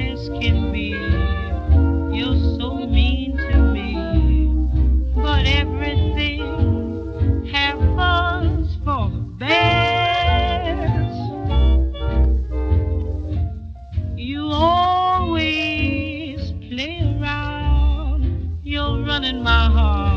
as can be. You're so mean to me, but everything happens for the best. You always play around, you're running my heart